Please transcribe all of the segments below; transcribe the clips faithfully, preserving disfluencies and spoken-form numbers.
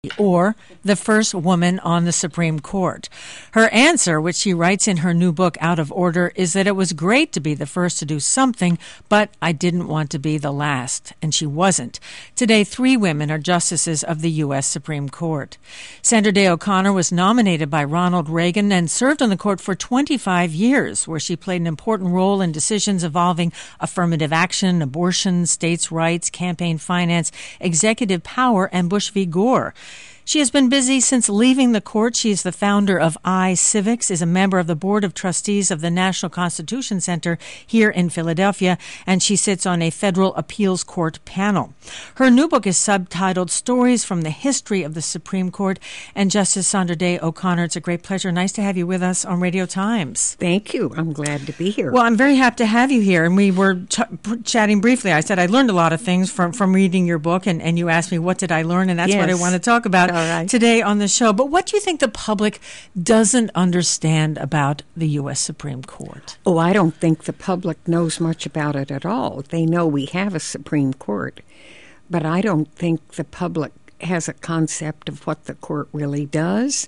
or the first woman on the Supreme Court. Her answer, which she writes in her new book, Out of Order, is that it was great to be the first to do something, but I didn't want to be the last, and she wasn't. Today, three women are justices of the U S Supreme Court. Sandra Day O'Connor was nominated by Ronald Reagan and served on the court for twenty-five years, where she played an important role in decisions involving affirmative action, abortion, states' rights, campaign finance, executive power, and Bush v. Gore. She has been busy since leaving the court. She is the founder of iCivics, is a member of the Board of Trustees of the National Constitution Center here in Philadelphia, and she sits on a federal appeals court panel. Her new book is subtitled Stories from the History of the Supreme Court. And Justice Sandra Day O'Connor, it's a great pleasure. Nice to have you with us on Radio Times. Thank you. I'm glad to be here. Well, I'm very happy to have you here. And we were ch- chatting briefly. I said I learned a lot of things from, from reading your book, and, and you asked me what did I learn, and that's yes. what I want to talk about Right. today on the show. But what do you think the public doesn't understand about the U S Supreme Court? Oh, I don't think the public knows much about it at all. They know we have a Supreme Court, but I don't think the public has a concept of what the court really does,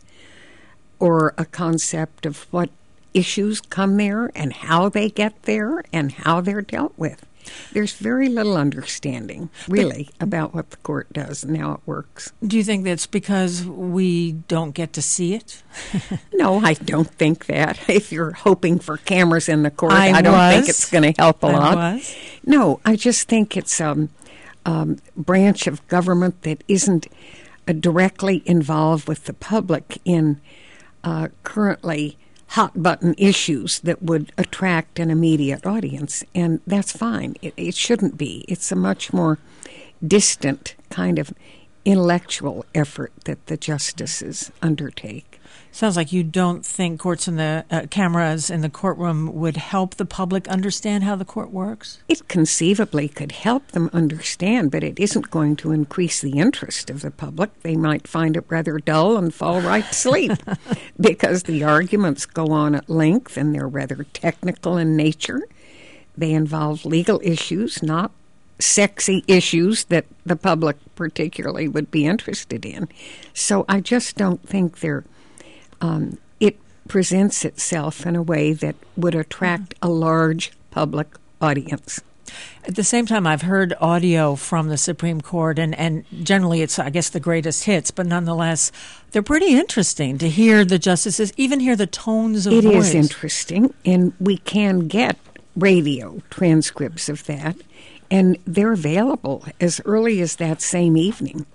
or a concept of what issues come there and how they get there and how they're dealt with. There's very little understanding, really, but, about what the court does and how it works. Do you think that's because we don't get to see it? No, I don't think that. If you're hoping for cameras in the court, I, I don't was. think it's going to help a I lot. Was. No, I just think it's a um, um, branch of government that isn't uh, directly involved with the public in uh, currently hot-button issues that would attract an immediate audience, and that's fine. It, it shouldn't be. It's a much more distant kind of intellectual effort that the justices undertake. Sounds like you don't think courts and the uh, cameras in the courtroom would help the public understand how the court works? It conceivably could help them understand, but it isn't going to increase the interest of the public. They might find it rather dull and fall right to sleep because the arguments go on at length and they're rather technical in nature. They involve legal issues, not sexy issues that the public particularly would be interested in. So I just don't think they're Um, it presents itself in a way that would attract a large public audience. At the same time, I've heard audio from the Supreme Court, and, and generally it's, I guess, the greatest hits, but nonetheless, they're pretty interesting to hear the justices, even hear the tones of it voice. It is interesting, and we can get radio transcripts of that, and they're available as early as that same evening.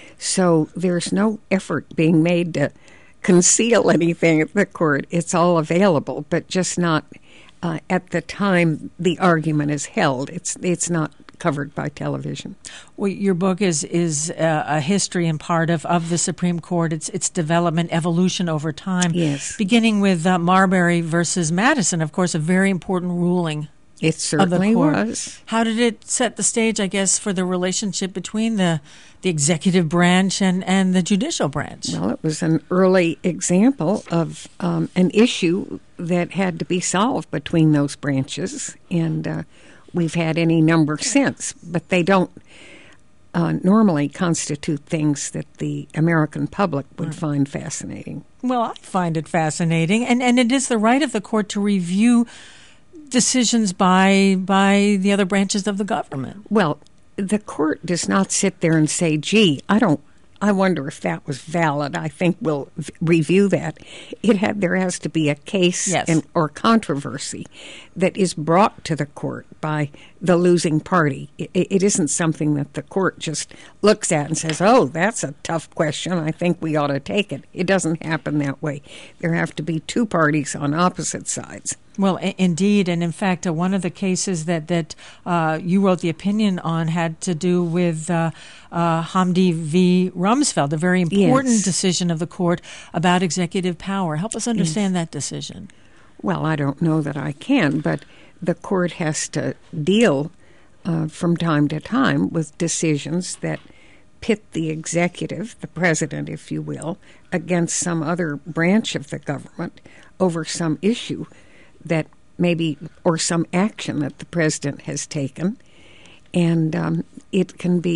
So there's no effort being made to conceal anything at the court. It's all available, but just not uh, at the time the argument is held. It's it's not covered by television. Well, your book is is uh, a history and part of, of the Supreme Court. It's its development, evolution over time. Yes. Beginning with uh, Marbury versus Madison, of course, a very important ruling. It certainly was. How did it set the stage, I guess, for the relationship between the the executive branch and, and the judicial branch? Well, it was an early example of um, an issue that had to be solved between those branches, and uh, we've had any number since, but they don't uh, normally constitute things that the American public would right. find fascinating. Well, I find it fascinating, and, and it is the right of the court to review decisions by by the other branches of the government. Well, the court does not sit there and say, gee, I don't, I wonder if that was valid. I think we'll v- review that. It had, there has to be a case yes. and, or controversy that is brought to the court by the losing party. It, it isn't something that the court just looks at and says, oh, that's a tough question. I think we ought to take it. It doesn't happen that way. There have to be two parties on opposite sides. Well, I- indeed, and in fact, uh, one of the cases that that uh, you wrote the opinion on had to do with uh, uh, Hamdi v. Rumsfeld, a very important yes. decision of the court about executive power. Help us understand yes. that decision. Well, I don't know that I can, but the court has to deal uh, from time to time with decisions that pit the executive, the president, if you will, against some other branch of the government over some issue that maybe, or some action that the president has taken. And um, it can be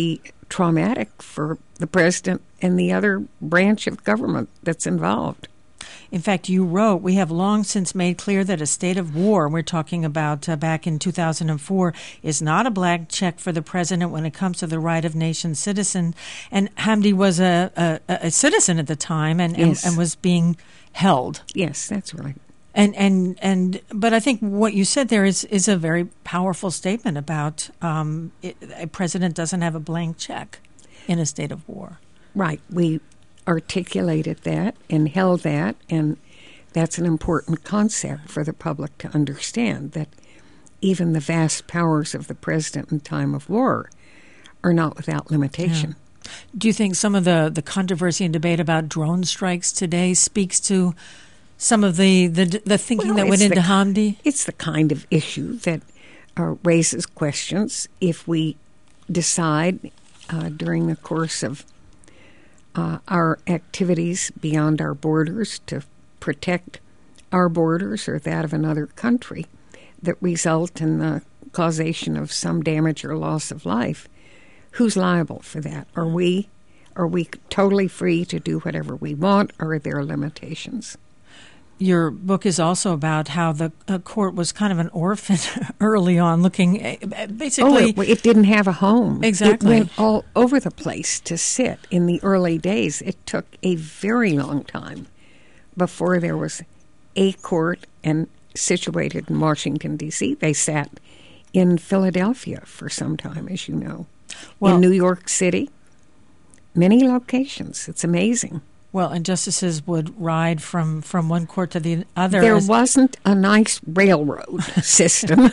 traumatic for the president and the other branch of government that's involved. In fact, you wrote, we have long since made clear that a state of war, we're talking about uh, back in two thousand four, is not a blank check for the president when it comes to the right of nation citizen. And Hamdi was a, a, a citizen at the time and, yes. and, and was being held. Yes, that's right. And and and, but I think what you said there is, is a very powerful statement about um, it, a president doesn't have a blank check in a state of war. Right. We articulated that and held that, and that's an important concept for the public to understand, that even the vast powers of the president in time of war are not without limitation. Yeah. Do you think some of the, the controversy and debate about drone strikes today speaks to some of the, the, the thinking well, that went into the, Hamdi? It's the kind of issue that uh, raises questions if we decide uh, during the course of Uh, our activities beyond our borders to protect our borders or that of another country that result in the causation of some damage or loss of life. Who's liable for that? Are we are we totally free to do whatever we want, or are there limitations? Your book is also about how the uh, court was kind of an orphan early on, looking uh, basically... Oh, it, it didn't have a home. Exactly. It went all over the place to sit. In the early days, it took a very long time before there was a court and situated in Washington, D C. They sat in Philadelphia for some time, as you know. Well, in New York City, many locations. It's amazing. Well, and justices would ride from, from one court to the other. There as... wasn't a nice railroad system,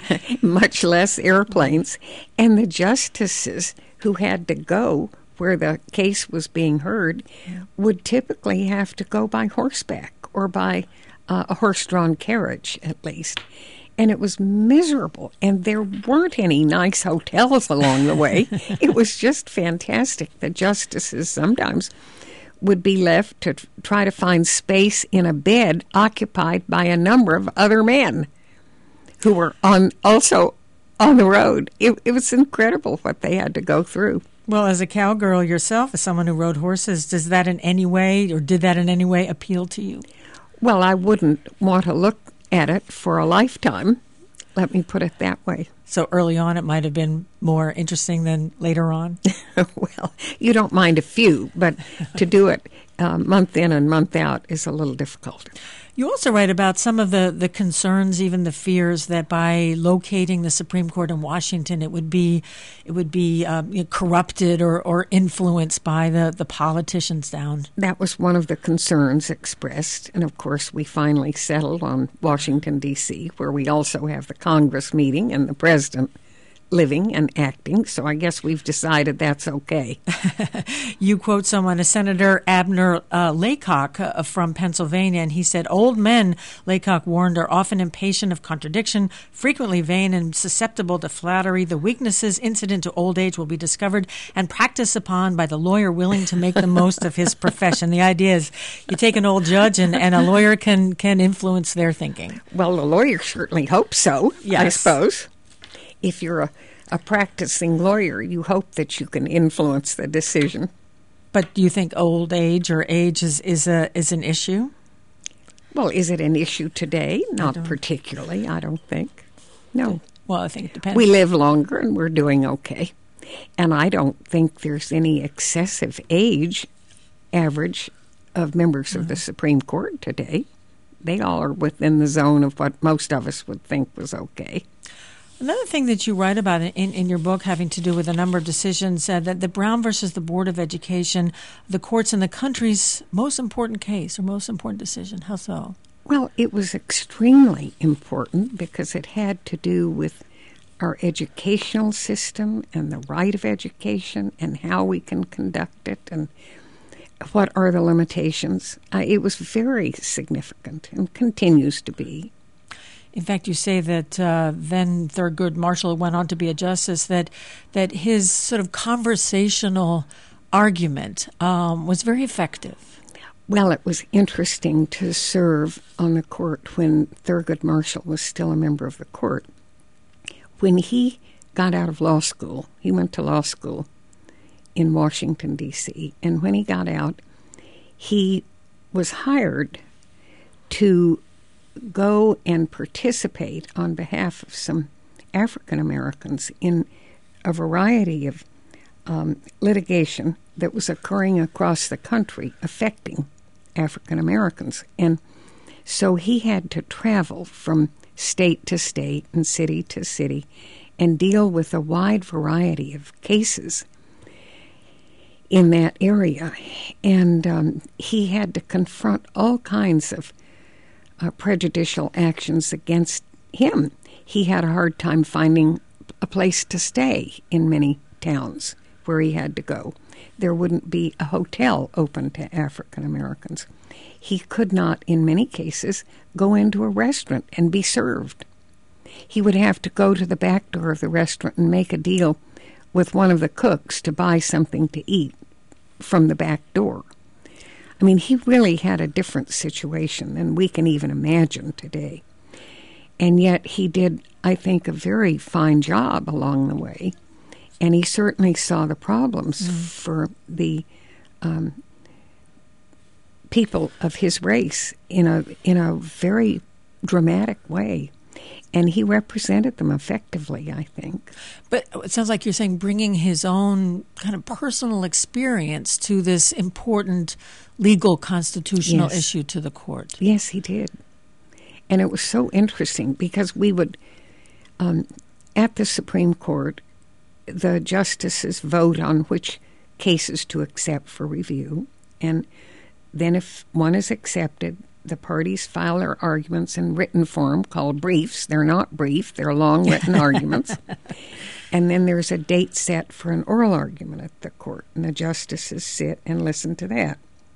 much less airplanes. And the justices who had to go where the case was being heard yeah. would typically have to go by horseback or by uh, a horse-drawn carriage, at least. And it was miserable. And there weren't any nice hotels along the way. It was just fantastic. The justices sometimes would be left to try to find space in a bed occupied by a number of other men who were on also on the road. It, it was incredible what they had to go through. Well, as a cowgirl yourself, as someone who rode horses, does that in any way, or did that in any way appeal to you? Well, I wouldn't want to look at it for a lifetime. Let me put it that way. So early on, it might have been more interesting than later on? Well, you don't mind a few, but to do it uh, month in and month out is a little difficult. You also write about some of the, the concerns, even the fears that by locating the Supreme Court in Washington, it would be it would be um, you know, corrupted or, or influenced by the, the politicians down. That was one of the concerns expressed. And, of course, we finally settled on Washington, D C, where we also have the Congress meeting and the president living and acting, so I guess we've decided that's okay. You quote someone, a Senator Abner uh, Laycock uh, from Pennsylvania, and he said, old men, Laycock warned, are often impatient of contradiction, frequently vain and susceptible to flattery. The weaknesses incident to old age will be discovered and practiced upon by the lawyer willing to make the most of his profession. The idea is you take an old judge and, and a lawyer can, can influence their thinking. Well, the lawyer certainly hopes so, yes. I suppose. If you're a, a practicing lawyer, you hope that you can influence the decision. But do you think old age or age is, is, a, is an issue? Well, is it an issue today? Not I particularly, I don't think. No. Well, I think it depends. We live longer and we're doing okay. And I don't think there's any excessive age average of members mm-hmm. of the Supreme Court today. They all are within the zone of what most of us would think was okay. Another thing that you write about in, in your book having to do with a number of decisions, uh, that the Brown versus the Board of Education, the courts in the country's most important case or most important decision. How so? Well, it was extremely important because it had to do with our educational system and the right of education and how we can conduct it and what are the limitations. Uh, it was very significant and continues to be. In fact, you say that uh, then Thurgood Marshall went on to be a justice, that that his sort of conversational argument um, was very effective. Well, it was interesting to serve on the court when Thurgood Marshall was still a member of the court. When he got out of law school, he went to law school in Washington, D C, and when he got out, he was hired to go and participate on behalf of some African Americans in a variety of um, litigation that was occurring across the country affecting African Americans. And so he had to travel from state to state and city to city and deal with a wide variety of cases in that area. And um, he had to confront all kinds of uh, prejudicial actions against him. He had a hard time finding a place to stay in many towns where he had to go. There wouldn't be a hotel open to African Americans. He could not, in many cases, go into a restaurant and be served. He would have to go to the back door of the restaurant and make a deal with one of the cooks to buy something to eat from the back door. I mean, he really had a different situation than we can even imagine today. And yet he did, I think, a very fine job along the way. And he certainly saw the problems mm. for the um, people of his race in a in a very dramatic way. And he represented them effectively, I think. But it sounds like you're saying bringing his own kind of personal experience to this important legal constitutional yes. issue to the court. Yes, he did. And it was so interesting because we would, um, at the Supreme Court, the justices vote on which cases to accept for review. And then if one is accepted, the parties file their arguments in written form called briefs. They're not brief, they're long written arguments. And then there's a date set for an oral argument at the court, and the justices sit and listen to that.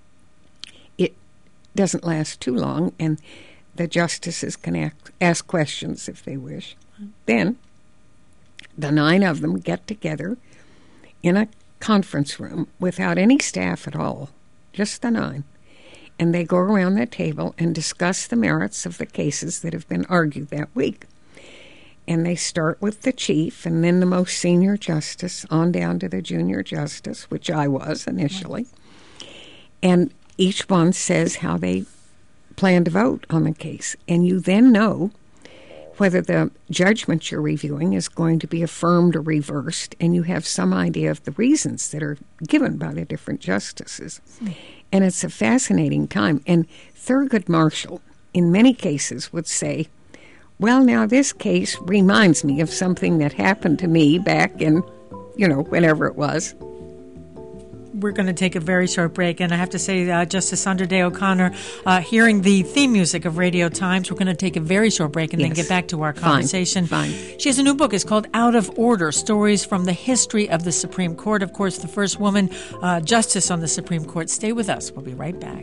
It doesn't last too long, and the justices can ask, ask questions if they wish. Then the nine of them get together in a conference room without any staff at all, just the nine. And they go around that table and discuss the merits of the cases that have been argued that week. And they start with the chief and then the most senior justice on down to the junior justice, which I was initially. And each one says how they plan to vote on the case. And you then know whether the judgment you're reviewing is going to be affirmed or reversed, and you have some idea of the reasons that are given by the different justices. Mm. And it's a fascinating time. And Thurgood Marshall, in many cases, would say, well, now this case reminds me of something that happened to me back in, you know, whenever it was. We're going to take a very short break, and I have to say, uh, Justice Sandra Day O'Connor, uh, hearing the theme music of Radio Times, we're going to take a very short break and yes. then get back to our conversation. Fine. Fine. She has a new book. It's called Out of Order, Stories from the History of the Supreme Court. Of course, the first woman uh, justice on the Supreme Court. Stay with us. We'll be right back.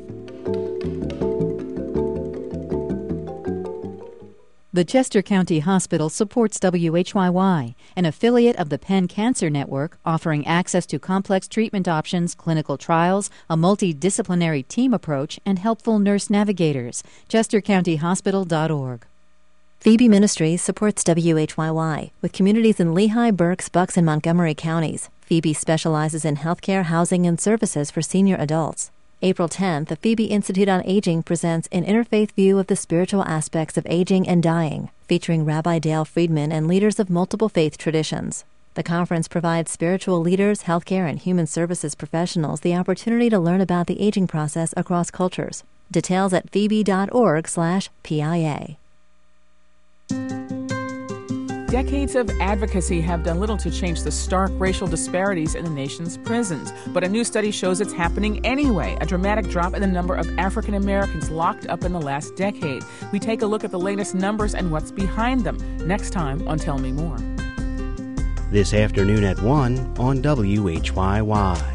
The Chester County Hospital supports W H Y Y, an affiliate of the Penn Cancer Network, offering access to complex treatment options, clinical trials, a multidisciplinary team approach, and helpful nurse navigators. chester county hospital dot org. Phoebe Ministries supports W H Y Y, with communities in Lehigh, Berks, Bucks, and Montgomery counties. Phoebe specializes in healthcare, housing, and services for senior adults. April tenth, the Phoebe Institute on Aging presents an interfaith view of the spiritual aspects of aging and dying, featuring Rabbi Dale Friedman and leaders of multiple faith traditions. The conference provides spiritual leaders, healthcare, and human services professionals the opportunity to learn about the aging process across cultures. Details at phoebe dot org slash P I A. Decades of advocacy have done little to change the stark racial disparities in the nation's prisons. But a new study shows it's happening anyway, a dramatic drop in the number of African Americans locked up in the last decade. We take a look at the latest numbers and what's behind them next time on Tell Me More. This afternoon at one on W H Y Y.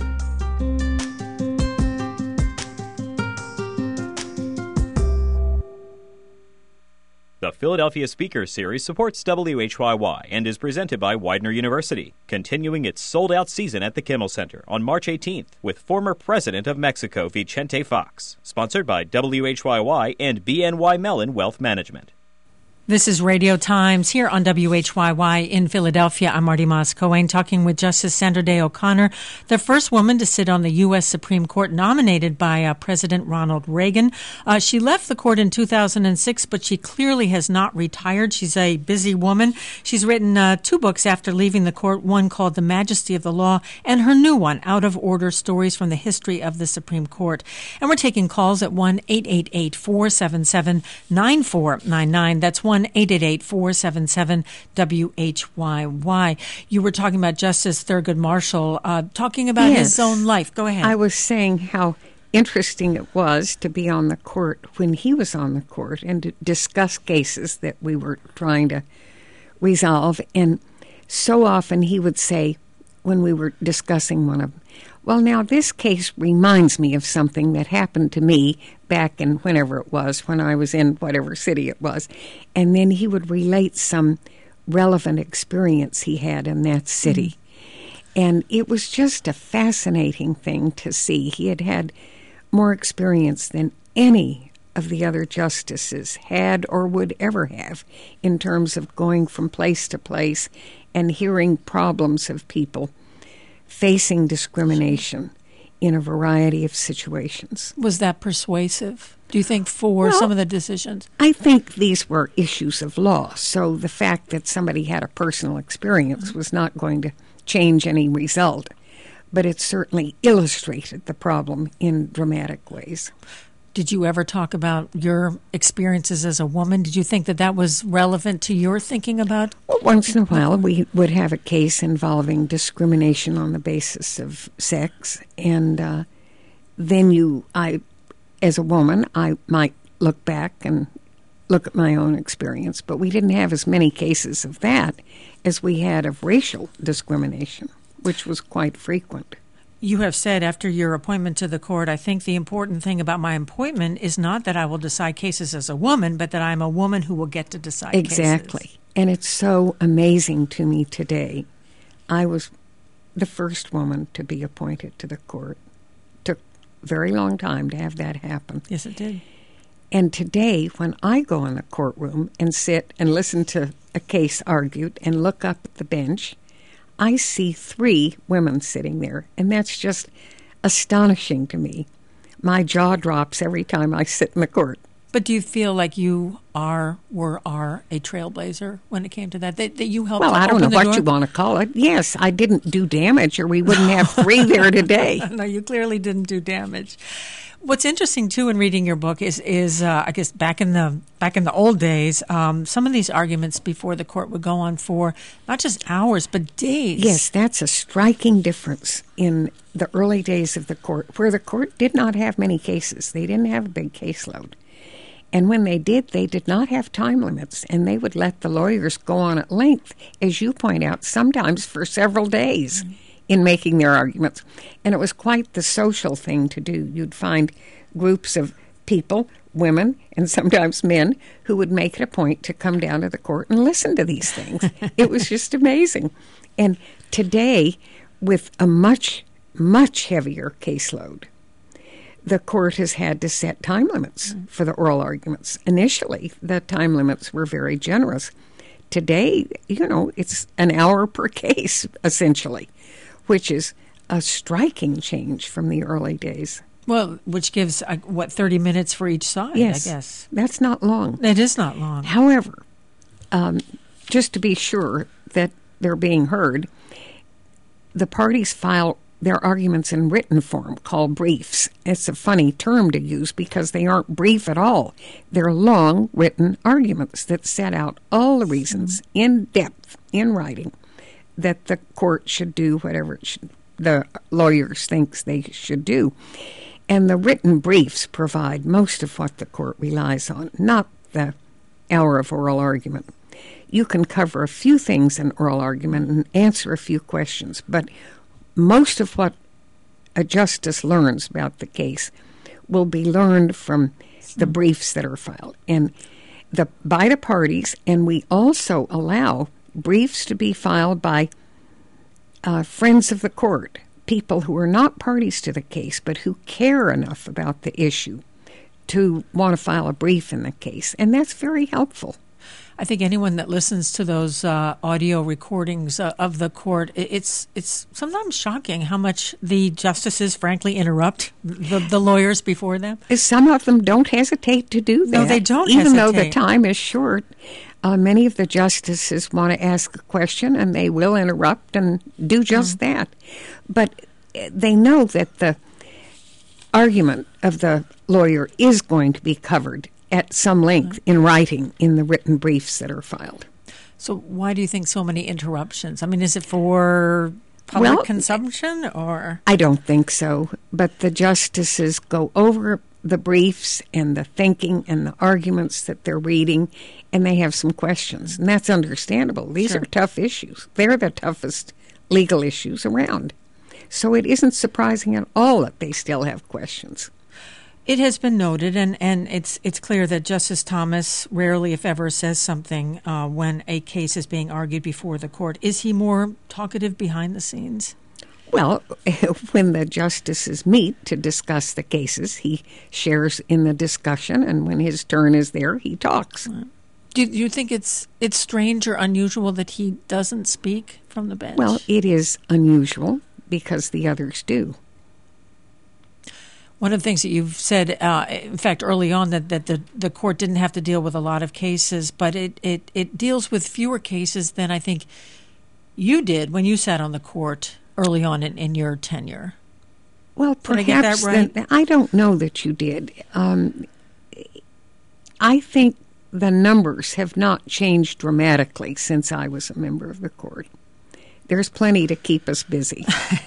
The Philadelphia Speaker Series supports W H Y Y and is presented by Widener University, continuing its sold-out season at the Kimmel Center on March eighteenth with former President of Mexico Vicente Fox, sponsored by W H Y Y and B N Y Mellon Wealth Management. This is Radio Times here on W H Y Y in Philadelphia. I'm Marty Moss-Cohen talking with Justice Sandra Day O'Connor, the first woman to sit on the U S Supreme Court nominated by uh, President Ronald Reagan. Uh, she left the court in two thousand six, but she clearly has not retired. She's a busy woman. She's written uh, two books after leaving the court, one called The Majesty of the Law and her new one, Out of Order, Stories from the History of the Supreme Court. And we're taking calls at one eight eight eight, four seven seven, nine four nine nine. That's one eight eight eight, four seven seven, W H Y Y. You were talking about Justice Thurgood Marshall, uh, talking about yes. his own life. Go ahead. I was saying how interesting it was to be on the court when he was on the court and to discuss cases that we were trying to resolve. And so often he would say, when we were discussing one of them, well, now this case reminds me of something that happened to me back in whenever it was, when I was in whatever city it was. And then he would relate some relevant experience he had in that city. Mm-hmm. And it was just a fascinating thing to see. He had had more experience than any of the other justices had or would ever have in terms of going from place to place and hearing problems of people facing discrimination in a variety of situations. Was that persuasive, do you think, for well, some of the decisions? I think these were issues of law, so the fact that somebody had a personal experience was not going to change any result, but it certainly illustrated the problem in dramatic ways. Did you ever talk about your experiences as a woman? Did you think that that was relevant to your thinking about? Well, once in a while, we would have a case involving discrimination on the basis of sex, and uh, then you, I, as a woman, I might look back and look at my own experience, but we didn't have as many cases of that as we had of racial discrimination, which was quite frequent. You have said after your appointment to the court, I think the important thing about my appointment is not that I will decide cases as a woman, but that I'm a woman who will get to decide exactly. cases. Exactly. And it's so amazing to me today. I was the first woman to be appointed to the court. It took a very long time to have that happen. Yes, it did. And today, when I go in the courtroom and sit and listen to a case argued and look up at the bench, I see three women sitting there, and that's just astonishing to me. My jaw drops every time I sit in the court. But do you feel like you are, were, are a trailblazer when it came to that? That, that you helped Well, to I don't know open the what door? you want to call it. Yes, I didn't do damage, or we wouldn't have three there today. No, you clearly didn't do damage. What's interesting too in reading your book is, is uh, I guess back in the back in the old days, um, some of these arguments before the court would go on for not just hours but days. Yes, that's a striking difference in the early days of the court, where the court did not have many cases. They didn't have a big caseload. And when they did, they did not have time limits, and they would let the lawyers go on at length, as you point out, sometimes for several days. Mm-hmm. in making their arguments. And it was quite the social thing to do. You'd find groups of people, women, and sometimes men, who would make it a point to come down to the court and listen to these things. It was just amazing. And today, with a much, much heavier caseload, the court has had to set time limits mm. for the oral arguments. Initially, the time limits were very generous. Today, you know, it's an hour per case, essentially, which is a striking change from the early days. Well, which gives, uh, what, thirty minutes for each side, yes, I guess. That's not long. It is not long. However, um, just to be sure that they're being heard, the parties file their arguments in written form, called briefs. It's a funny term to use because they aren't brief at all. They're long written arguments that set out all the reasons mm-hmm. in depth, in writing, that the court should do whatever it should, the lawyers thinks they should do. And the written briefs provide most of what the court relies on, not the hour of oral argument. You can cover a few things in oral argument and answer a few questions, but most of what a justice learns about the case will be learned from the briefs that are filed and the by the parties, and we also allow briefs to be filed by uh, friends of the court, people who are not parties to the case but who care enough about the issue to want to file a brief in the case, and that's very helpful. I think anyone that listens to those uh, audio recordings uh, of the court, it, it's it's sometimes shocking how much the justices, frankly, interrupt the, the lawyers before them. Some of them don't hesitate to do that. No, they don't Even hesitate. though the time is short, uh, many of the justices want to ask a question, and they will interrupt and do just mm. that. But they know that the argument of the lawyer is going to be covered at some length in writing in the written briefs that are filed. So why do you think so many interruptions? I mean, is it for public well, consumption or? I don't think so, but the justices go over the briefs and the thinking and the arguments that they're reading, and they have some questions, and that's understandable. These sure. are tough issues. They're the toughest legal issues around. So it isn't surprising at all that they still have questions. It has been noted, and, and it's it's clear that Justice Thomas rarely, if ever, says something uh, when a case is being argued before the court. Is he more talkative behind the scenes? Well, when the justices meet to discuss the cases, he shares in the discussion, and when his turn is there, he talks. Do you think it's it's strange or unusual that he doesn't speak from the bench? Well, it is unusual because the others do. One of the things that you've said, uh, in fact, early on, that, that the, the court didn't have to deal with a lot of cases, but it, it, it deals with fewer cases than I think you did when you sat on the court early on in, in your tenure. Well, did I perhaps get that right? the, I don't know that you did. Um, I think the numbers have not changed dramatically since I was a member of the court. There's plenty to keep us busy.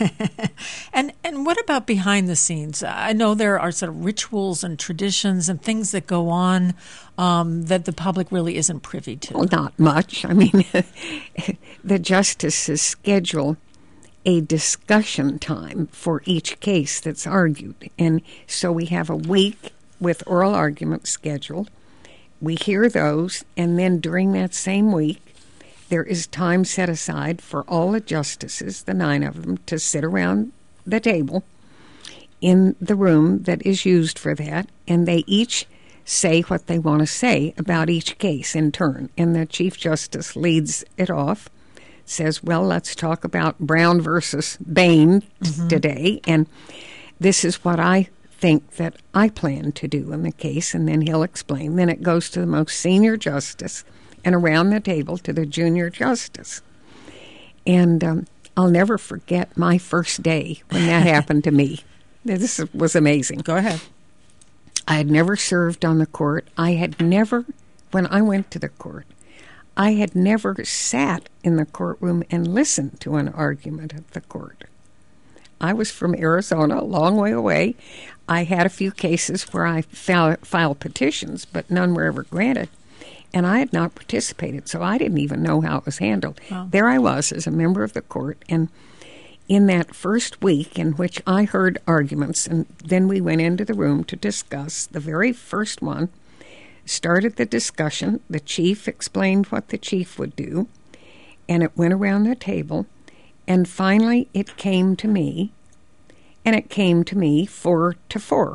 and and what about behind the scenes? I know there are sort of rituals and traditions and things that go on um, that the public really isn't privy to. Well, not much. I mean, the justices schedule a discussion time for each case that's argued. And so we have a week with oral arguments scheduled. We hear those, and then during that same week, there is time set aside for all the justices, the nine of them, to sit around the table in the room that is used for that, and they each say what they want to say about each case in turn. And the Chief Justice leads it off, says, well, let's talk about Brown versus Bain mm-hmm. today, and this is what I think that I plan to do in the case, and then he'll explain. Then it goes to the most senior justice, and around the table to the junior justice. And um, I'll never forget my first day when that happened to me. This was amazing. Go ahead. I had never served on the court. I had never, when I went to the court, I had never sat in the courtroom and listened to an argument at the court. I was from Arizona, a long way away. I had a few cases where I filed petitions, but none were ever granted. And I had not participated, so I didn't even know how it was handled. Wow. There I was as a member of the court, and in that first week in which I heard arguments, and then we went into the room to discuss, the very first one started the discussion. The chief explained what the chief would do, and it went around the table, and finally it came to me, and it came to me four to four.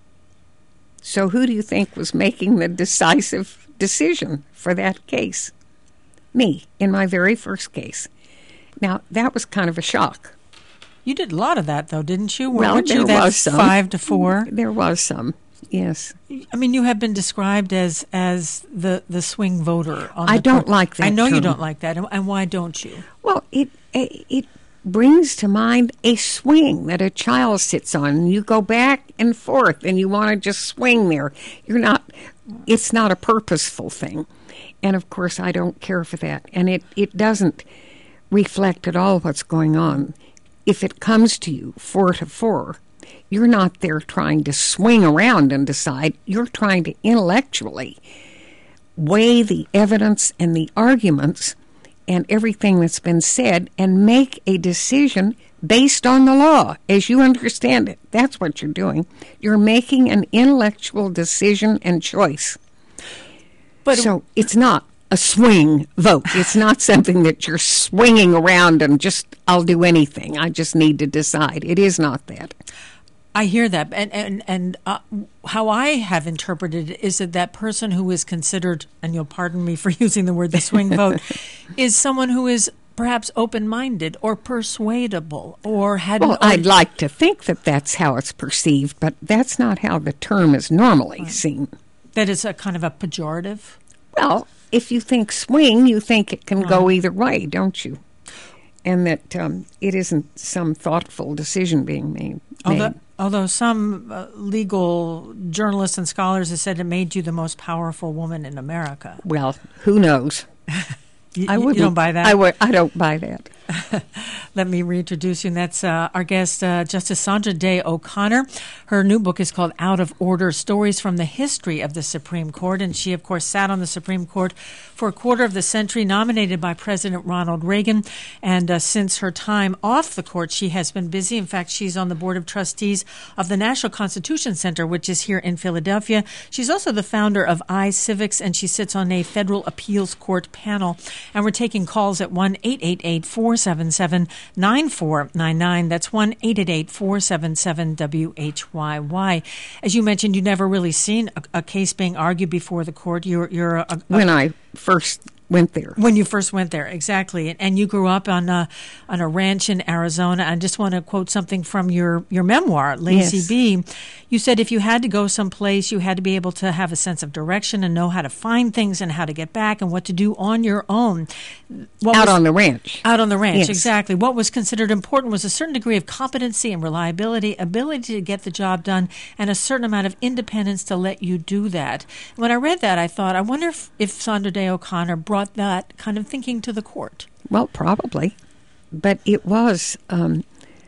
So who do you think was making the decisive decision for that case? Me, in my very first case. Now, that was kind of a shock. You did a lot of that, though, didn't you? Well, Weren't there you that was some. Five to four? There was some, yes. I mean, you have been described as as the, the swing voter. On I the don't court. like that I know term. You don't like that, and why don't you? Well, it it, it brings to mind a swing that a child sits on, and you go back and forth, and you want to just swing there. You're not. It's not a purposeful thing, and of course, I don't care for that, and it it doesn't reflect at all what's going on. If it comes to you four to four, you're not there trying to swing around and decide. You're trying to intellectually weigh the evidence and the arguments and everything that's been said and make a decision based on the law as you understand it. That's what you're doing. You're making an intellectual decision and choice. But so it's not a swing vote. It's not something that you're swinging around and just, I'll do anything. I just need to decide. It is not that. I hear that, and and and uh, how I have interpreted it is that that person who is considered, and you'll pardon me for using the word the swing vote, is someone who is perhaps open-minded or persuadable or had. Well, an, I'd like to think that that's how it's perceived, but that's not how the term is normally right. seen. That is a kind of a pejorative. Well, if you think swing, you think it can right. go either way, don't you? And that um, it isn't some thoughtful decision being made. Although, made. although some uh, legal journalists and scholars have said it made you the most powerful woman in America. Well, who knows? you, I wouldn't, you don't buy that? I, w- I don't buy that. Let me reintroduce you. And that's uh, our guest, uh, Justice Sandra Day O'Connor. Her new book is called Out of Order, Stories from the History of the Supreme Court. And she, of course, sat on the Supreme Court for a quarter of the century, nominated by President Ronald Reagan. And uh, since her time off the court, she has been busy. In fact, she's on the Board of Trustees of the National Constitution Center, which is here in Philadelphia. She's also the founder of iCivics, and she sits on a federal appeals court panel. And we're taking calls at one eight eight eight, four seven seven, nine four nine nine. That's one eight eight eight, four seven seven, W H Y Y. As you mentioned, you've never really seen a, a case being argued before the court. You're, you're a, a, when I first went there. When you first went there, exactly. And, and you grew up on a, on a ranch in Arizona. I just want to quote something from your, your memoir, Lazy yes. Bee. You said if you had to go someplace, you had to be able to have a sense of direction and know how to find things and how to get back and what to do on your own. What out was, on the ranch. Out on the ranch, yes. exactly. What was considered important was a certain degree of competency and reliability, ability to get the job done, and a certain amount of independence to let you do that. When I read that, I thought, I wonder if, if Sandra Day O'Connor brought that kind of thinking to the court. Well, probably. But it was um,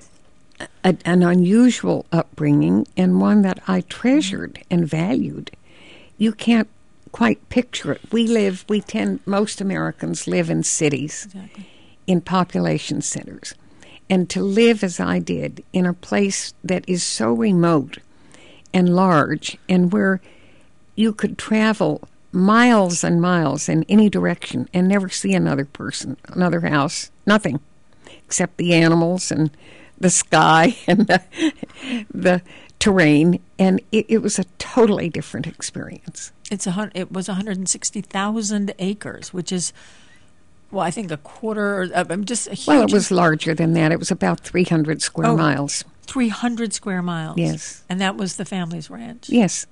a, an unusual upbringing and one that I treasured and valued. You can't quite picture it. We live, we tend, most Americans live in cities, exactly. in population centers. And to live as I did in a place that is so remote and large and where you could travel miles and miles in any direction and never see another person, another house, nothing, except the animals and the sky and the, the terrain. And it, it was a totally different experience. It's a, it was one hundred sixty thousand acres, which is, well, I think a quarter, uh, just a huge... Well, it was larger than that. It was about three hundred square oh, miles. three hundred square miles? Yes. And that was the family's ranch? Yes.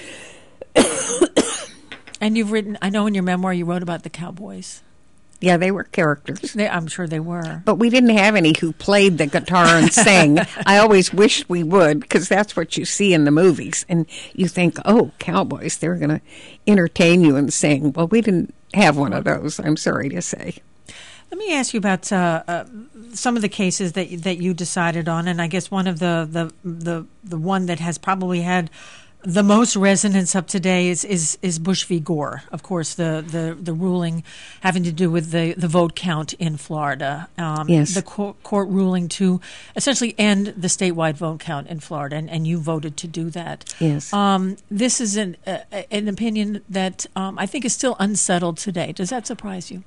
And you've written, I know in your memoir you wrote about the cowboys. Yeah, they were characters. They, I'm sure they were. But we didn't have any who played the guitar and sang. I always wished we would, because that's what you see in the movies. And you think, oh, cowboys, they're going to entertain you and sing. Well, we didn't have one of those, I'm sorry to say. Let me ask you about uh, uh, some of the cases that that you decided on, and I guess one of the, the, the, the one that has probably had the most resonance up today is, is, is Bush v. Gore. Of course, the, the, the ruling having to do with the, the vote count in Florida. Um, yes. The co- court ruling to essentially end the statewide vote count in Florida, and, and you voted to do that. Yes. Um, this is an, uh, an opinion that um, I think is still unsettled today. Does that surprise you?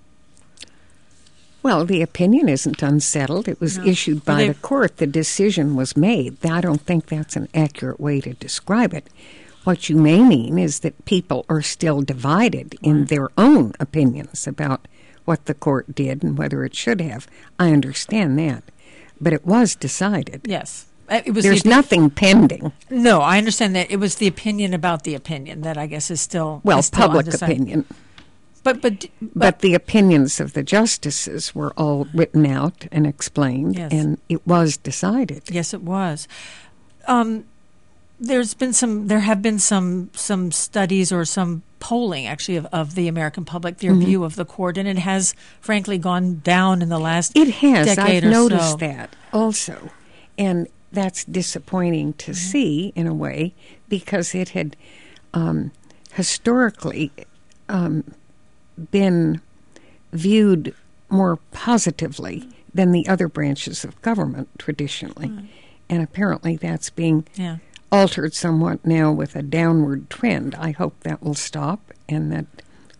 Well, the opinion isn't unsettled. It was no. issued by well, the court. The decision was made. I don't think that's an accurate way to describe it. What you may mean is that people are still divided in right. their own opinions about what the court did and whether it should have. I understand that. But it was decided. Yes. It was There's the, nothing pending. No, I understand that. It was the opinion about the opinion that I guess is still Well, is still public undecided. opinion. But, but but but the opinions of the justices were all written out and explained, yes. and it was decided. Yes, it was. Um, there's been some. There have been some some studies or some polling actually of, of the American public, their mm-hmm. view of the court, and it has frankly gone down in the last it has. decade I've or noticed so. that also, and that's disappointing to mm-hmm. see in a way because it had um, historically. Um, been viewed more positively than the other branches of government traditionally. Mm. And apparently that's being yeah. altered somewhat now with a downward trend. I hope that will stop and that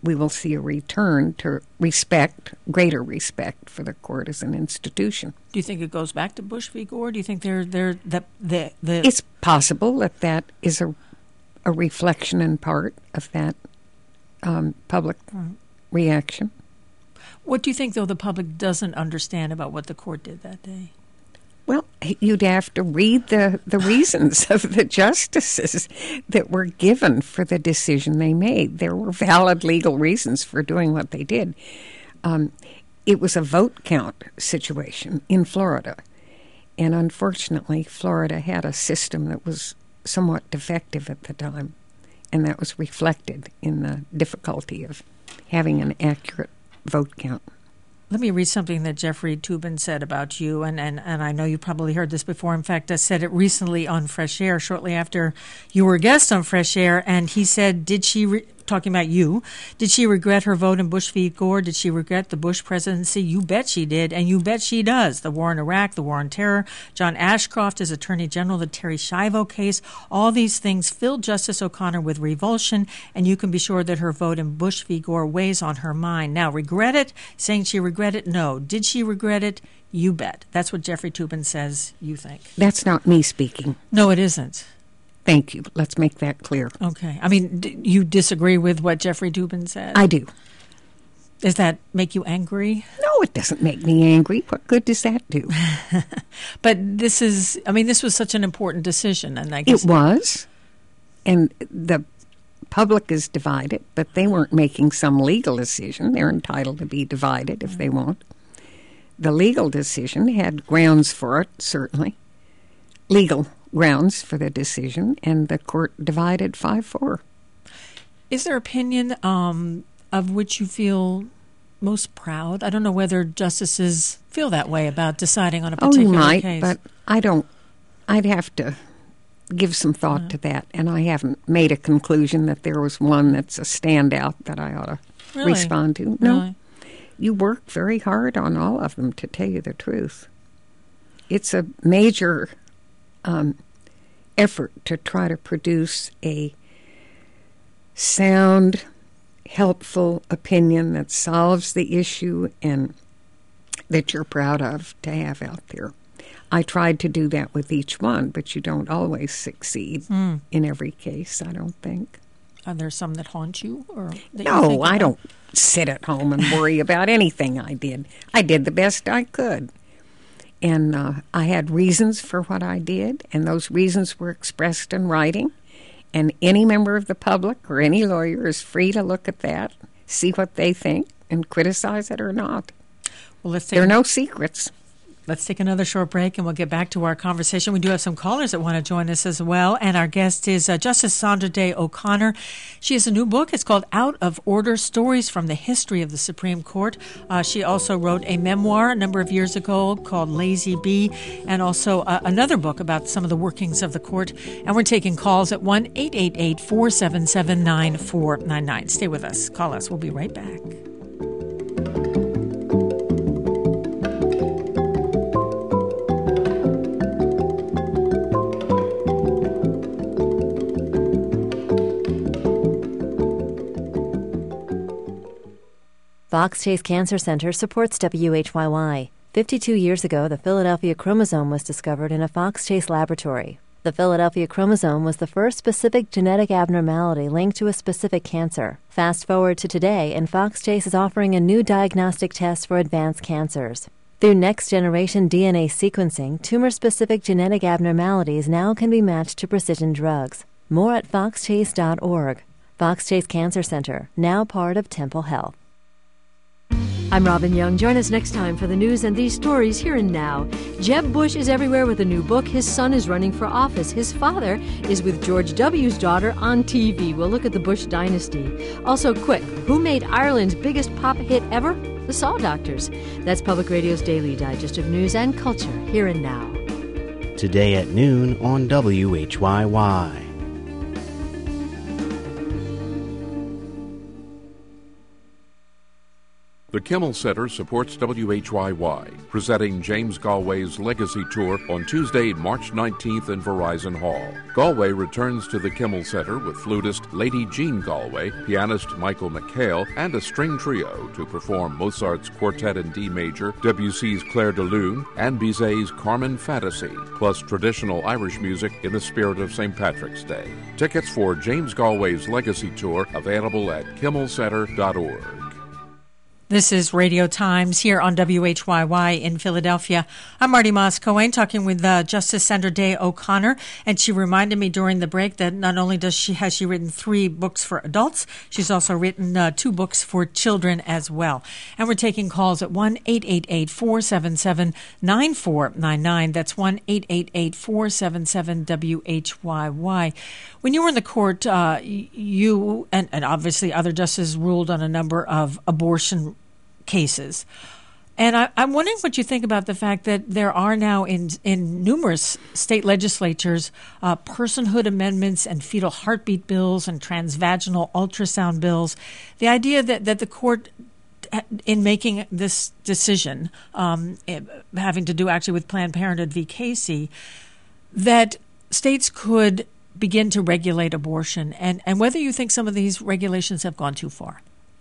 we will see a return to respect, greater respect for the court as an institution. Do you think it goes back to Bush v. Gore? Do you think they're they're the the, the It's possible that that is a a reflection in part of that um, public mm. reaction. What do you think, though, the public doesn't understand about what the court did that day? Well, you'd have to read the, the reasons of the justices that were given for the decision they made. There were valid legal reasons for doing what they did. Um, it was a vote count situation in Florida. And unfortunately, Florida had a system that was somewhat defective at the time. And that was reflected in the difficulty of having an accurate vote count. Let me read something that Jeffrey Toobin said about you, and, and, and I know you probably heard this before. In fact, I said it recently on Fresh Air, shortly after you were a guest on Fresh Air, and he said, did she, re- talking about you, did she regret her vote in Bush v. Gore? Did she regret the Bush presidency? You bet she did, and you bet she does. The war in Iraq, the war on terror, John Ashcroft as Attorney General, the Terry Schiavo case, all these things filled Justice O'Connor with revulsion, and you can be sure that her vote in Bush v. Gore weighs on her mind. Now, regret it? Saying she regret it? No. Did she regret it? You bet. That's what Jeffrey Toobin says you think. That's not me speaking. No, it isn't. Thank you. Let's make that clear. Okay. I mean, d- you disagree with what Jeffrey Toobin said? I do. Does that make you angry? No, it doesn't make me angry. What good does that do? But this is, I mean, this was such an important decision. And I guess it was. And the public is divided, but they weren't making some legal decision. They're entitled to be divided if mm-hmm. they want. The legal decision had grounds for it, certainly. Legal grounds for the decision, and the court divided five four. Is there opinion um, of which you feel most proud? I don't know whether justices feel that way about deciding on a particular oh, you might, case. But I don't. I'd have to give some thought yeah. to that, and I haven't made a conclusion that there was one that's a standout that I ought to really? respond to. No, really? You work very hard on all of them, to tell you the truth. It's a major um, effort to try to produce a sound, helpful opinion that solves the issue and that you're proud of to have out there. I tried to do that with each one, but you don't always succeed mm. in every case, I don't think. Are there some that haunt you? Or that no, you think I about? don't sit at home and worry about anything I did. I did the best I could. And uh, I had reasons for what I did, and those reasons were expressed in writing. And any member of the public or any lawyer is free to look at that, see what they think, and criticize it or not. Well, let's take there are no secrets. Let's take another short break, and we'll get back to our conversation. We do have some callers that want to join us as well, and our guest is uh, Justice Sandra Day O'Connor. She has a new book. It's called Out of Order, Stories from the History of the Supreme Court. Uh, she also wrote a memoir a number of years ago called Lazy Bee, and also uh, another book about some of the workings of the court. And we're taking calls at one eight eight eight, four seven seven, nine four nine nine. Stay with us. Call us. We'll be right back. Fox Chase Cancer Center supports W H Y Y. fifty-two years ago, the Philadelphia chromosome was discovered in a Fox Chase laboratory. The Philadelphia chromosome was the first specific genetic abnormality linked to a specific cancer. Fast forward to today, and Fox Chase is offering a new diagnostic test for advanced cancers. Through next-generation D N A sequencing, tumor-specific genetic abnormalities now can be matched to precision drugs. More at fox chase dot org. Fox Chase Cancer Center, now part of Temple Health. I'm Robin Young. Join us next time for the news and these stories here and now. Jeb Bush is everywhere with a new book. His son is running for office. His father is with George W.'s daughter on T V. We'll look at the Bush dynasty. Also, quick, who made Ireland's biggest pop hit ever? The Saw Doctors. That's Public Radio's daily digest of news and culture here and now. Today at noon on W H Y Y. The Kimmel Center supports W H Y Y, presenting James Galway's Legacy Tour on Tuesday, March nineteenth in Verizon Hall. Galway returns to the Kimmel Center with flutist Lady Jean Galway, pianist Michael McHale, and a string trio to perform Mozart's Quartet in D Major, Debussy's Clair de Lune, and Bizet's Carmen Fantasy, plus traditional Irish music in the spirit of Saint Patrick's Day. Tickets for James Galway's Legacy Tour available at kimmel center dot org. This is Radio Times here on W H Y Y in Philadelphia. I'm Marty Moss-Cohen talking with uh, Justice Sandra Day O'Connor, and she reminded me during the break that not only does she has she written three books for adults, she's also written uh, two books for children as well. And we're taking calls at one eight eight eight, four seven seven, nine four nine nine. That's one eight eight eight, four seven seven, W H Y Y. When you were in the court, uh, you and, and obviously other justices ruled on a number of abortion cases. And I, I'm wondering what you think about the fact that there are now in in numerous state legislatures uh, personhood amendments and fetal heartbeat bills and transvaginal ultrasound bills. The idea that, that the court, in making this decision, um, having to do actually with Planned Parenthood v. Casey, that states could begin to regulate abortion, and, and whether you think some of these regulations have gone too far.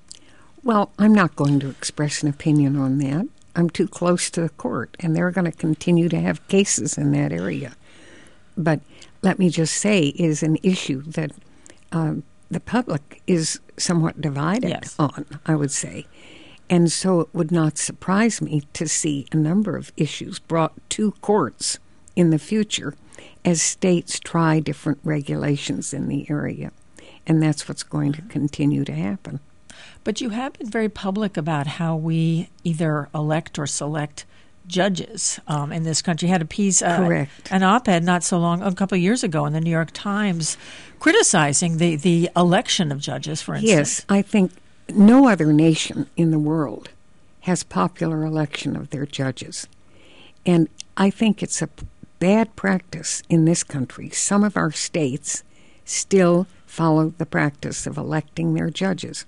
Well, I'm not going to express an opinion on that. I'm too close to the court, and they're going to continue to have cases in that area. But let me just say, it is an issue that uh, the public is somewhat divided yes. on, I would say. And so it would not surprise me to see a number of issues brought to courts in the future as states try different regulations in the area. And that's what's going to continue to happen. But you have been very public about how we either elect or select judges um, in this country. You had a piece, uh, Correct. an op-ed not so long, a couple of years ago in the New York Times criticizing the, the election of judges, for instance. Yes, I think no other nation in the world has popular election of their judges. And I think it's a bad practice in this country. Some of our states still follow the practice of electing their judges.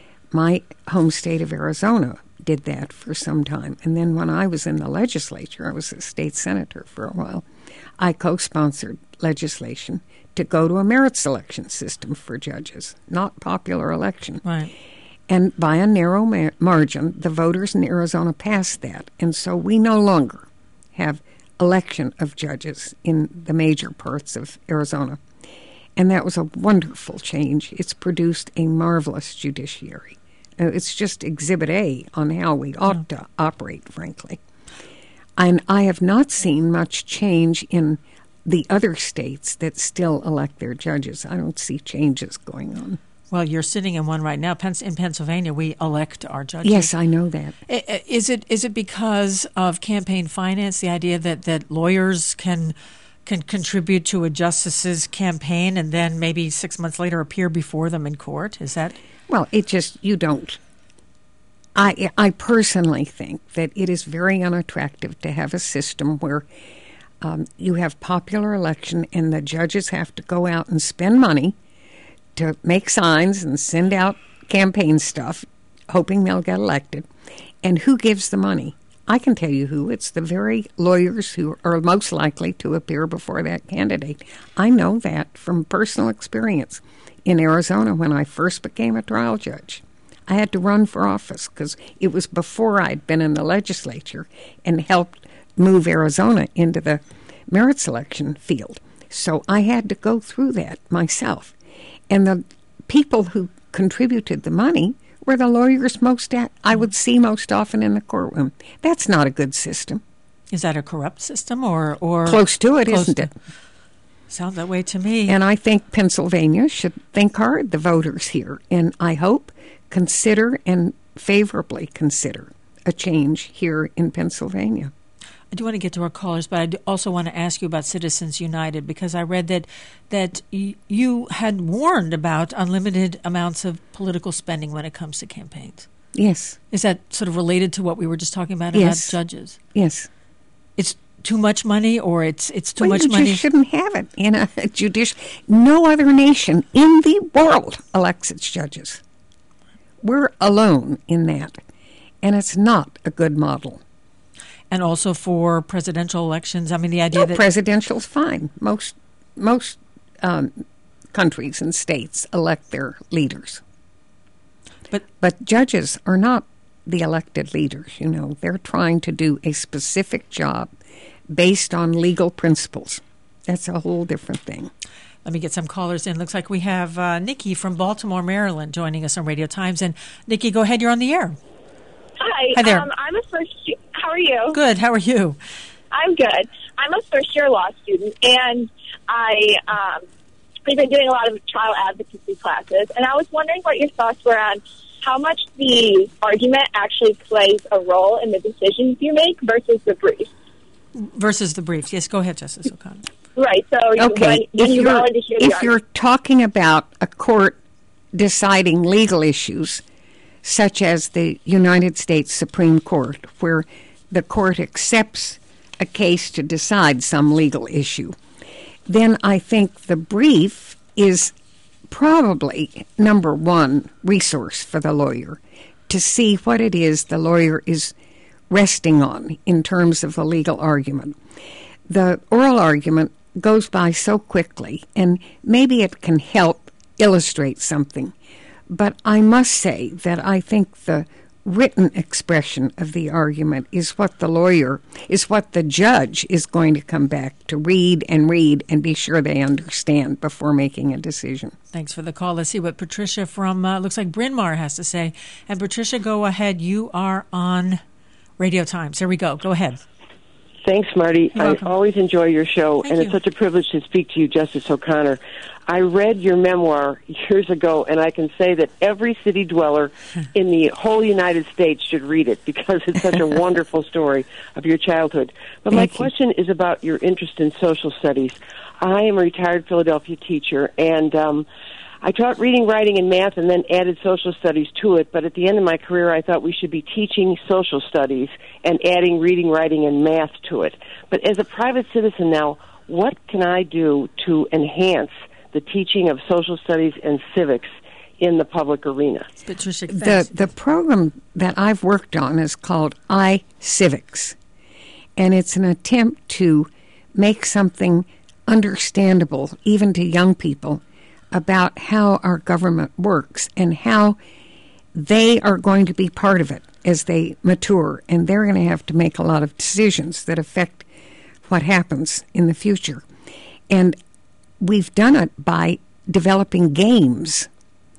My home state of Arizona did that for some time. And then when I was in the legislature, I was a state senator for a while, I co-sponsored legislation to go to a merit selection system for judges, not popular election. Right. And by a narrow ma- margin, the voters in Arizona passed that. And so we no longer have election of judges in the major parts of Arizona. And that was a wonderful change. It's produced a marvelous judiciary. Uh, it's just Exhibit A on how we ought to operate, frankly. And I have not seen much change in the other states that still elect their judges. I don't see changes going on. Well, you're sitting in one right now. In Pennsylvania, we elect our judges. Yes, I know that. Is it is it because of campaign finance, the idea that, that lawyers can can contribute to a justice's campaign and then maybe six months later appear before them in court? Is that? Well, it just, you don't. I, I personally think that it is very unattractive to have a system where um, you have popular election and the judges have to go out and spend money to make signs and send out campaign stuff, hoping they'll get elected. And who gives the money? I can tell you who. It's the very lawyers who are most likely to appear before that candidate. I know that from personal experience. In Arizona, when I first became a trial judge, I had to run for office because it was before I'd been in the legislature and helped move Arizona into the merit selection field. So I had to go through that myself. And the people who contributed the money were the lawyers most at, I would see most often in the courtroom. That's not a good system. Is that a corrupt system or, or close to it, close isn't to, it? Sounds that way to me. And I think Pennsylvania should think hard, the voters here, and I hope consider and favorably consider a change here in Pennsylvania. I do want to get to our callers, but I do also want to ask you about Citizens United, because I read that that y- you had warned about unlimited amounts of political spending when it comes to campaigns. Yes. Is that sort of related to what we were just talking about Yes. about judges? Yes. It's too much money, or it's it's too well, much you money? You just shouldn't have it in a judicial. No other nation in the world elects its judges. We're alone in that. and it's not a good model. And also for presidential elections, I mean, the idea no, that presidential's fine. Most most um, countries and states elect their leaders, but but judges are not the elected leaders. You know, they're trying to do a specific job based on legal principles. That's a whole different thing. Let me get some callers in. Looks like we have uh, Nikki from Baltimore, Maryland, joining us on Radio Times. And Nikki, go ahead. You're on the air. Hi. Hi there. Um, I'm a first. How are you? Good. How are you? I'm good. I'm a first year law student, and I um, we've been doing a lot of trial advocacy classes. And I was wondering what your thoughts were on how much the argument actually plays a role in the decisions you make versus the brief. Versus the briefs. Yes. Go ahead, Justice O'Connor. Right. So okay. when, when if you you're, to hear if you're talking about a court deciding legal issues, such as the United States Supreme Court, where the court accepts a case to decide some legal issue, then I think the brief is probably number one resource for the lawyer to see what it is the lawyer is resting on in terms of the legal argument. The oral argument goes by so quickly, and maybe it can help illustrate something. But I must say that I think the written expression of the argument is what the lawyer, is what the judge is going to come back to read and read and be sure they understand before making a decision. Thanks for the call. Let's see what Patricia from, uh, looks like Bryn Mawr has to say. And Patricia, go ahead. You are on Radio Times. Here we go. Go ahead. Thanks, Marty. You're I welcome. always enjoy your show, Thank and you. it's such a privilege to speak to you, Justice O'Connor. I read your memoir years ago, and I can say that every city dweller in the whole United States should read it because it's such a wonderful story of your childhood. But my Thank you. question is about your interest in social studies. I am a retired Philadelphia teacher, and um, I taught reading, writing, and math and then added social studies to it, but at the end of my career I thought we should be teaching social studies and adding reading, writing, and math to it. But as a private citizen now, what can I do to enhance the teaching of social studies and civics in the public arena? Patricia, the, the program that I've worked on is called iCivics, and it's an attempt to make something understandable, even to young people, about how our government works and how they are going to be part of it as they mature, and they're going to have to make a lot of decisions that affect what happens in the future. And we've done it by developing games,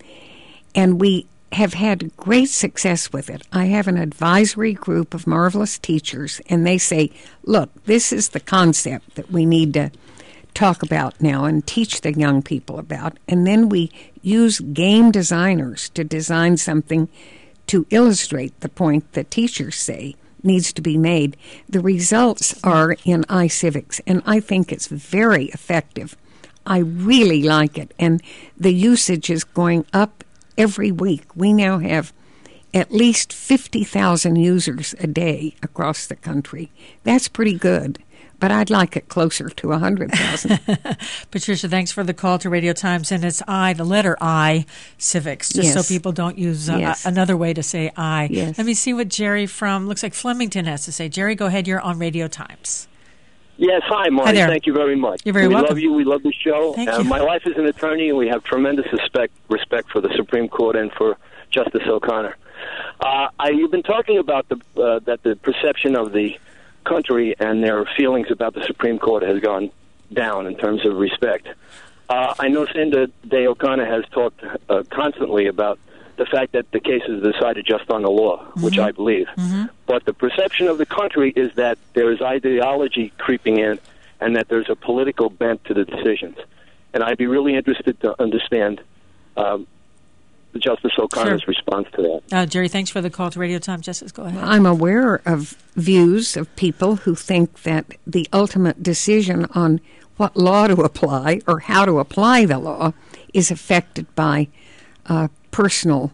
and we have had great success with it. I have an advisory group of marvelous teachers, and they say, look, this is the concept that we need to talk about now and teach the young people about. And then we use game designers to design something to illustrate the point that teachers say needs to be made. The results are in iCivics, and I think it's very effective. I really like it, and the usage is going up every week. We now have at least fifty thousand users a day across the country. That's pretty good. But I'd like it closer to one hundred thousand. Patricia, thanks for the call to Radio Times. And it's I, the letter I, civics, just yes. so people don't use uh, yes. another way to say I. Yes. Let me see what Jerry from, looks like Flemington has to say. Jerry, go ahead. You're on Radio Times. Yes, hi, Marty. Hi there. Thank you very much. You're very we welcome. love you. We love the show. Thank uh, you. My wife is an attorney, and we have tremendous respect, respect for the Supreme Court and for Justice O'Connor. Uh, I, you've been talking about the uh, that the perception of the country and their feelings about the Supreme Court has gone down in terms of respect. Uh, I know Sandra Day O'Connor has talked uh, constantly about the fact that the case is decided just on the law, mm-hmm. which I believe. Mm-hmm. But the perception of the country is that there is ideology creeping in and that there's a political bent to the decisions. And I'd be really interested to understand um, Justice O'Connor's Sure. response to that. Uh, Jerry, thanks for the call to Radio Times. Justice, go ahead. I'm aware of views of people who think that the ultimate decision on what law to apply or how to apply the law is affected by uh, personal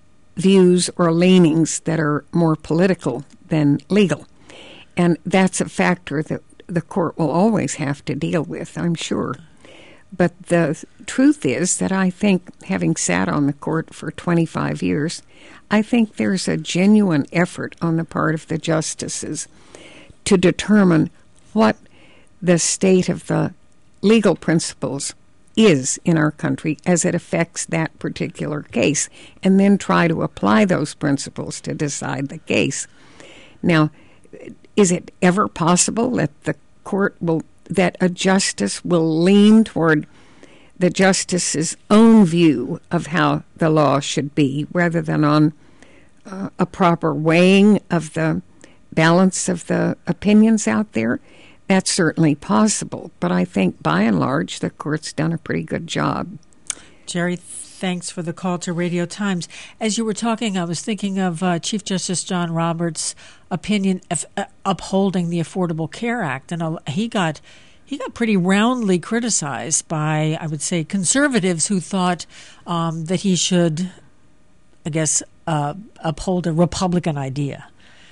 views or leanings that are more political than legal. And that's a factor that the court will always have to deal with, I'm sure. But the truth is that I think, having sat on the court for twenty-five years, I think there's a genuine effort on the part of the justices to determine what the state of the legal principles is in our country as it affects that particular case, and then try to apply those principles to decide the case. Now, is it ever possible that the court will, that a justice will lean toward the justice's own view of how the law should be, rather than on uh, a proper weighing of the balance of the opinions out there? That's certainly possible, but I think by and large the court's done a pretty good job. Jerry, thanks for the call to Radio Times. As you were talking, I was thinking of uh, Chief Justice John Roberts' opinion of uh, upholding the Affordable Care Act, and uh, he got he got pretty roundly criticized by, I would say, conservatives who thought um, that he should, I guess, uh, uphold a Republican idea.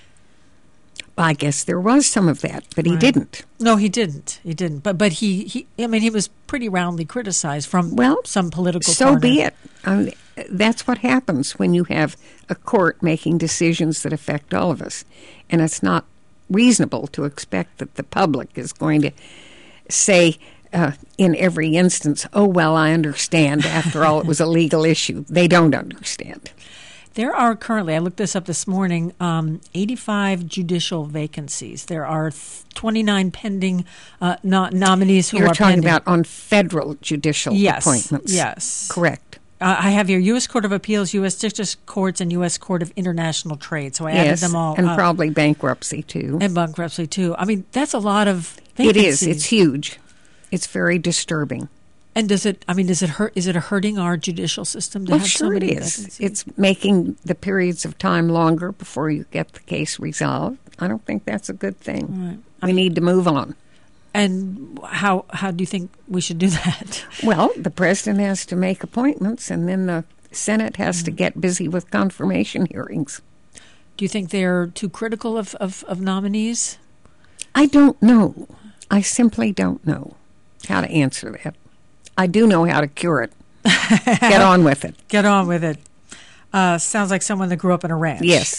I guess there was some of that, but he right. didn't. No, he didn't. He didn't. But but he, he I mean, he was pretty roundly criticized from well, some political so corner. be it. I mean, that's what happens when you have a court making decisions that affect all of us. And it's not reasonable to expect that the public is going to say uh, in every instance, oh, well, I understand. After all, it was a legal issue. They don't understand. There are currently, I looked this up this morning, um, eighty-five judicial vacancies. There are th- twenty-nine pending uh, no- nominees who You're are talking pending. about on federal judicial yes, appointments. Yes. Correct. Uh, I have here U S Court of Appeals, U S District Courts, and U S Court of International Trade. So I yes, added them all and up. probably bankruptcy, too. And bankruptcy, too. I mean, that's a lot of vacancies. It is. It's huge. It's very disturbing. And does it, I mean, does it hurt, is it hurting our judicial system to well, have sure so many it is. vacancies? It's making the periods of time longer before you get the case resolved. I don't think that's a good thing. Right. We mean, need to move on. And how how do you think we should do that? Well, the president has to make appointments, and then the Senate has mm-hmm. to get busy with confirmation hearings. Do you think they're too critical of, of, of nominees? I don't know. I simply don't know how to answer that. I do know how to cure it. Get on with it. Get on with it. Uh, sounds like someone that grew up in a ranch. Yes.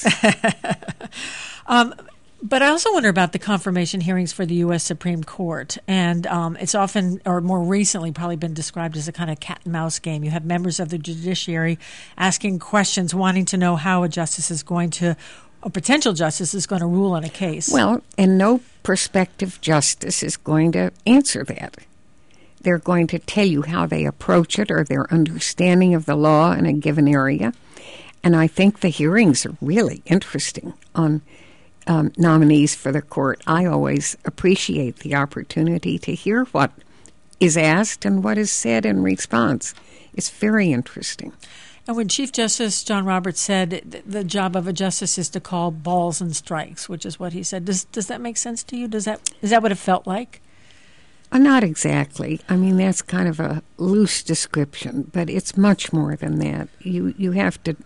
um, but I also wonder about the confirmation hearings for the U S Supreme Court. And um, it's often, or more recently, probably been described as a kind of cat and mouse game. You have members of the judiciary asking questions, wanting to know how a justice is going to, a potential justice is going to rule on a case. Well, and no prospective justice is going to answer that. They're going to tell you how they approach it or their understanding of the law in a given area. And I think the hearings are really interesting on um, nominees for the court. I always appreciate the opportunity to hear what is asked and what is said in response. It's very interesting. And when Chief Justice John Roberts said the job of a justice is to call balls and strikes, which is what he said, does does that make sense to you? Does that is that what it felt like? Uh, not exactly. I mean, that's kind of a loose description, but it's much more than that. You you have to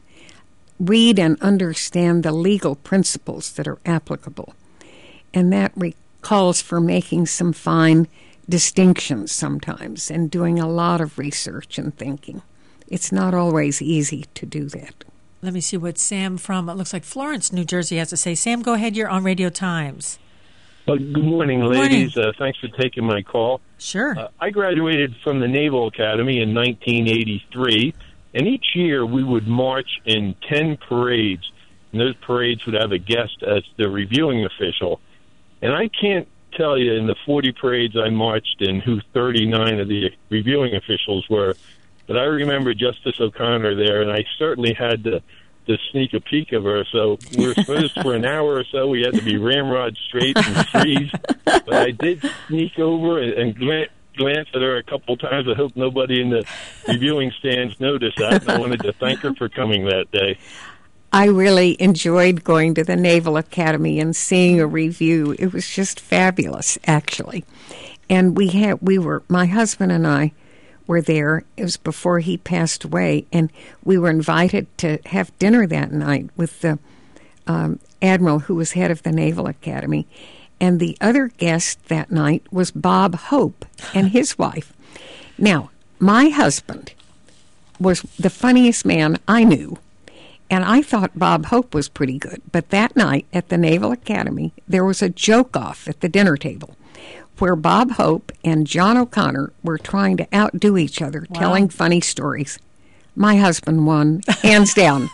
read and understand the legal principles that are applicable, and that re- calls for making some fine distinctions sometimes and doing a lot of research and thinking. It's not always easy to do that. Let me see what Sam from, it looks like Florence, New Jersey, has to say. Sam, go ahead. You're on Radio Times. Well, good morning, ladies. Morning. Uh, thanks for taking my call. Sure. Uh, I graduated from the Naval Academy in nineteen eighty-three, and each year we would march in ten parades, and those parades would have a guest as the reviewing official. And I can't tell you in the forty parades I marched in who thirty-nine of the reviewing officials were, but I remember Justice O'Connor there, and I certainly had to to sneak a peek of her. So we were supposed for an hour or so we had to be ramrod straight and freeze. But I did sneak over and, and glance, glance at her a couple times. I hope nobody in the reviewing stands noticed that. And I wanted to thank her for coming that day. I really enjoyed going to the Naval Academy and seeing a review. It was just fabulous, actually. And we had we were my husband and I were there. It was before he passed away, and we were invited to have dinner that night with the um, admiral who was head of the Naval Academy. And the other guest that night was Bob Hope and his wife. Now, my husband was the funniest man I knew, and I thought Bob Hope was pretty good. But that night at the Naval Academy, there was a joke-off at the dinner table where Bob Hope and John O'Connor were trying to outdo each other, Wow. telling funny stories. My husband won, hands down.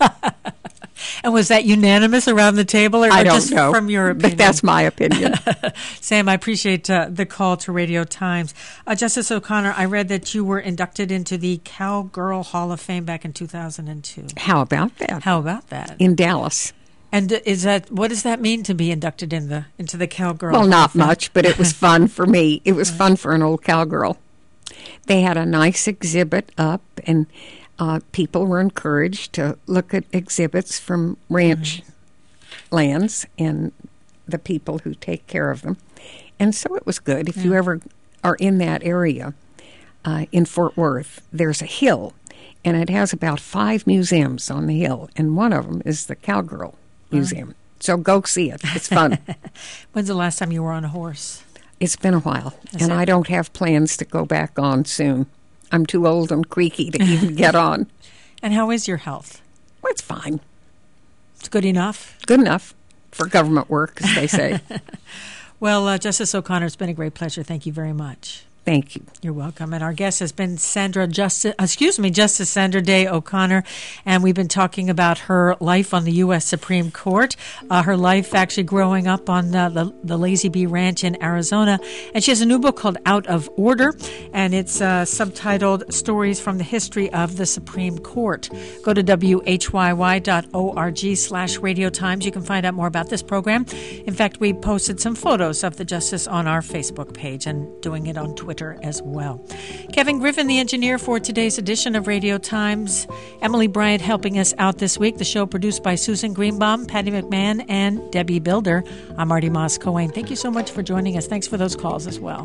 And was that unanimous around the table, or I don't just know, from your opinion? but that's my opinion. Sam, I appreciate uh, the call to Radio Times. Uh, Justice O'Connor, I read that you were inducted into the Cowgirl Hall of Fame back in two thousand two. How about that? How about that? In Dallas. And is that what does that mean to be inducted in the into the Cowgirl? Well, Hall not of Fame? much, but it was fun for me. It was fun for an old cowgirl. They had a nice exhibit up, and uh, people were encouraged to look at exhibits from ranch mm-hmm. lands and the people who take care of them. And so it was good. If yeah. you ever are in that area uh, in Fort Worth, there's a hill, and it has about five museums on the hill, and one of them is the Cowgirl Museum. Right. So go see it. It's fun. When's the last time you were on a horse? It's been a while, Is and it? I don't have plans to go back on soon. I'm too old and creaky to even get on. And how is your health? Well, it's fine. It's good enough? Good enough for government work, as they say. Well, uh, Justice O'Connor, it's been a great pleasure. Thank you very much. Thank you. You're welcome. And our guest has been Sandra Justice, excuse me, Justice Sandra Day O'Connor, and we've been talking about her life on the U S Supreme Court, uh, her life actually growing up on uh, the, the Lazy Bee Ranch in Arizona. And she has a new book called Out of Order, and it's uh, subtitled Stories from the History of the Supreme Court. Go to W H Y Y dot org slash Radio Times. You can find out more about this program. In fact, we posted some photos of the Justice on our Facebook page and doing it on Twitter as well. Kevin Griffin, the engineer for today's edition of Radio Times. Emily Bryant helping us out this week. The show produced by Susan Greenbaum, Patty McMahon, and Debbie Builder. I'm Marty Moss Cohen. Thank you so much for joining us. Thanks for those calls as well.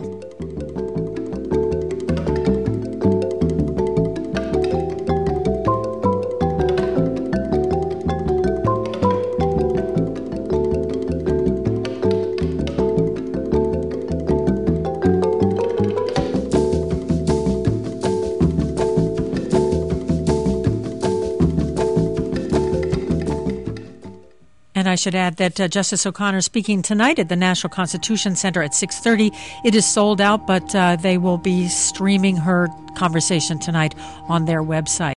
And I should add that uh, Justice O'Connor is speaking tonight at the National Constitution Center at six thirty. It is sold out, but uh, they will be streaming her conversation tonight on their website.